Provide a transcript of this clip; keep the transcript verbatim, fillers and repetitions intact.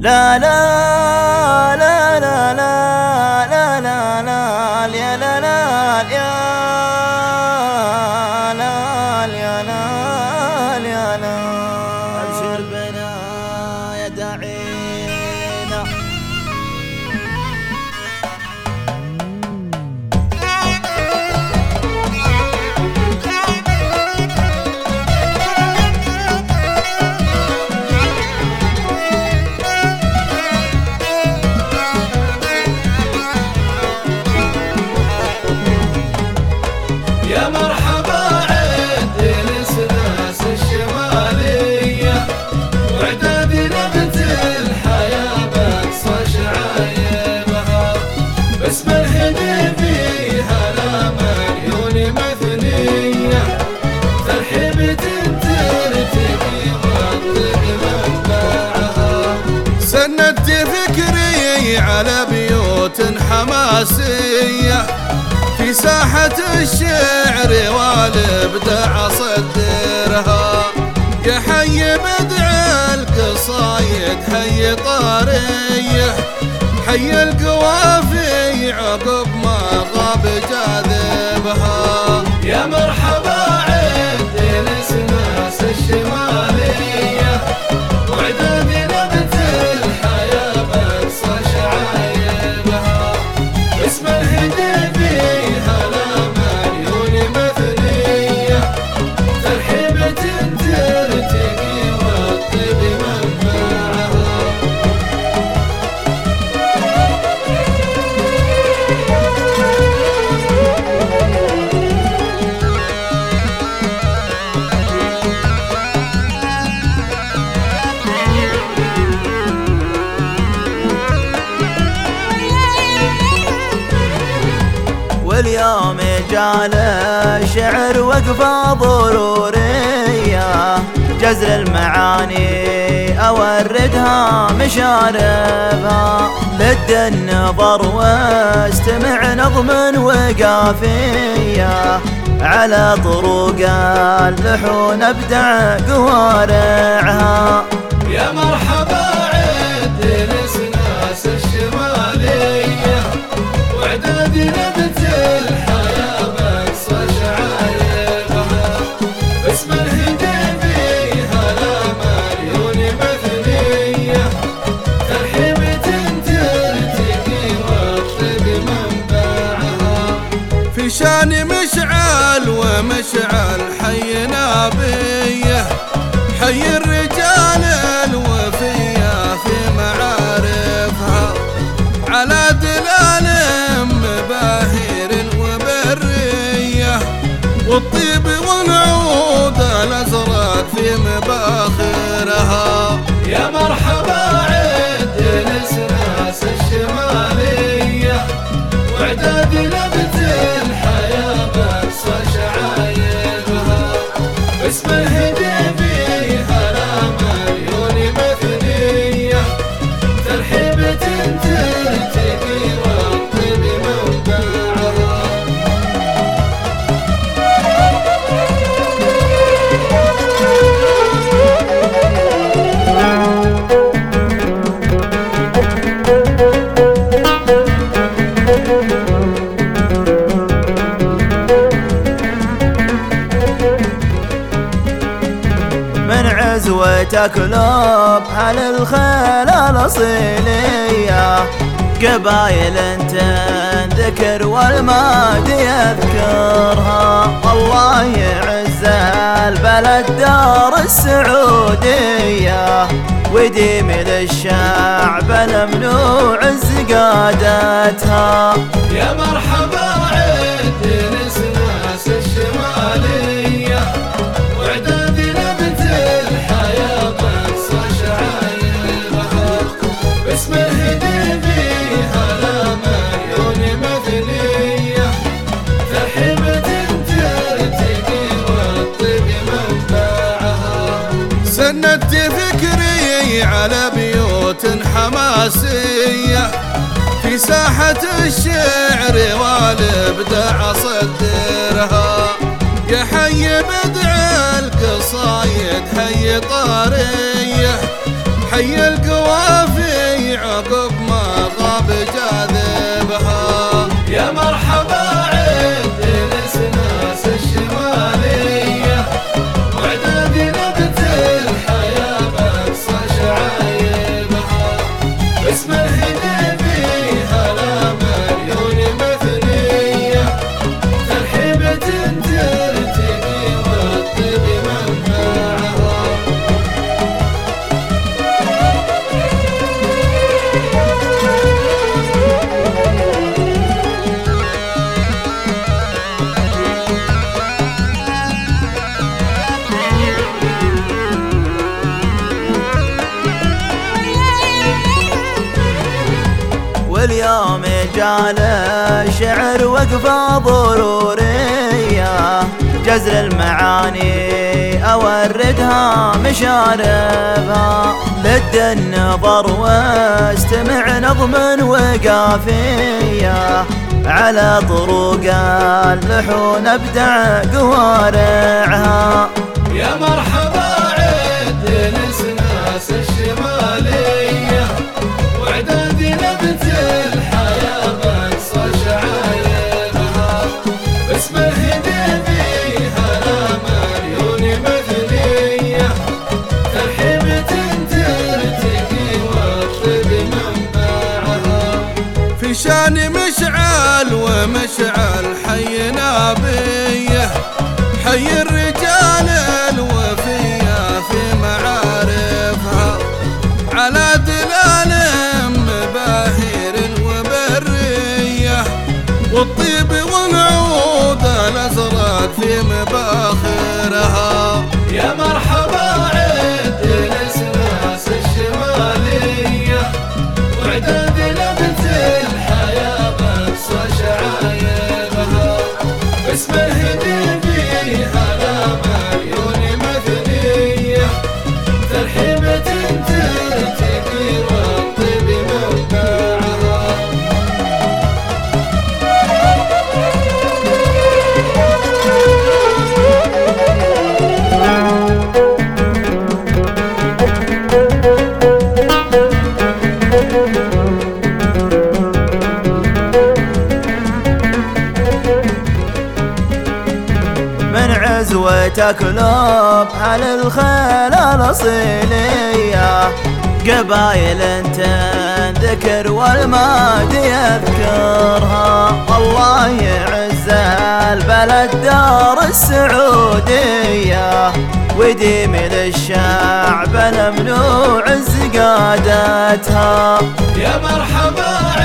لا لا لا لا لا لا لا لا يا لا لا يا لا يا لا يا لا. أبشر بنا يا داعينا يا مرحبا عيد الاسناس الشمالية وعداد نبت الحياة بأقصى شعايبها باسم الهدي هلا مليون مثنية ترحيب ترتقي واطلق منبعها. سندت فكري على بيوت حماسية في ساحة الشعر والابداع صدرها. يا حي بدع القصايد حي طاريه حي القوافي عقب ما غاب جاذبها. يا مرحبا عيد الاسناس الشمالية وعداد نبت الحياة بأقصى شعايبها باسم الهدي واليوم جال الشعر وقفة ضرورية جزر المعاني أوردها مشاربها لد النظر واستمع نظم وقافية على طرق اللحون ابدع قوارعها. يا مرحبا عيد الاسناس الشمالية وعداد نبت الحياة بأقصى شعايبها باسم الهدي هلا مليون مثنية ترحيب ترتقي واطلق منبعها. في شان مشعل ومشعل حي نابيه حي الرجال الوفية في معارفها على دلال مباهر وبرية والطيب والعود الأزرق في مباخرها. يا مرحبا عيد الاسناس الشمالية وعداد نبت الحياة بأقصى شعايبها باسم الهدي هلا مليون مثنية ترحيب ترتقي واطلق منبعها. عزوتك لوب على الخيل الأصيلية قبايل تنذكر والماضي يذكرها. الله يعز البلد دار السعودية وديم للشعب الممنوع عز قادتها. يا مرحبا عيد الاسناس الشمالية وعداد نبت الحياة بأقصى شعايبها باسم الهدي هلا مليون مثنية ترحيب ترتقي واطلق منبعها. سندت فكري على بيوت حماسية في ساحة الشعر والابداع صدرها. يا حي بدع القصايد حي طاريه حي القوافي واليوم جال الشعر وقفة ضرورية، جزر المعاني أوردها مشاربها، لد النظر واستمع نظم وقافية، على طرق اللحون ابدع قوارعها. يا مرحبا عيد نسناس الشمالية، وعداد نبت الحياة بقصى شعايرها، باسم الهديبي هلا مليون مثنية، ترحيبة ترتقي والطيب منبعها، في شان مشعل ومشعل حي نابيه، حي الرجال الوفية في معارفها، على دلال مباهر وبرية، والطيب والعود الأزرق في مباخرها. يا مرحبا عيد نسناس الشمالية، وعداد نبت الحياة بقصى شعايرها، باسم الهديبي هلا مليون مثنية، ترحيبة ترتقي والطيب منبعها. وتكلب على الخيل الأصيلية، قبايل تنذكر والماد يذكرها، الله يعز البلد دار السعودية، ويديم للشعب الممنوع عز قادتها. يا مرحبا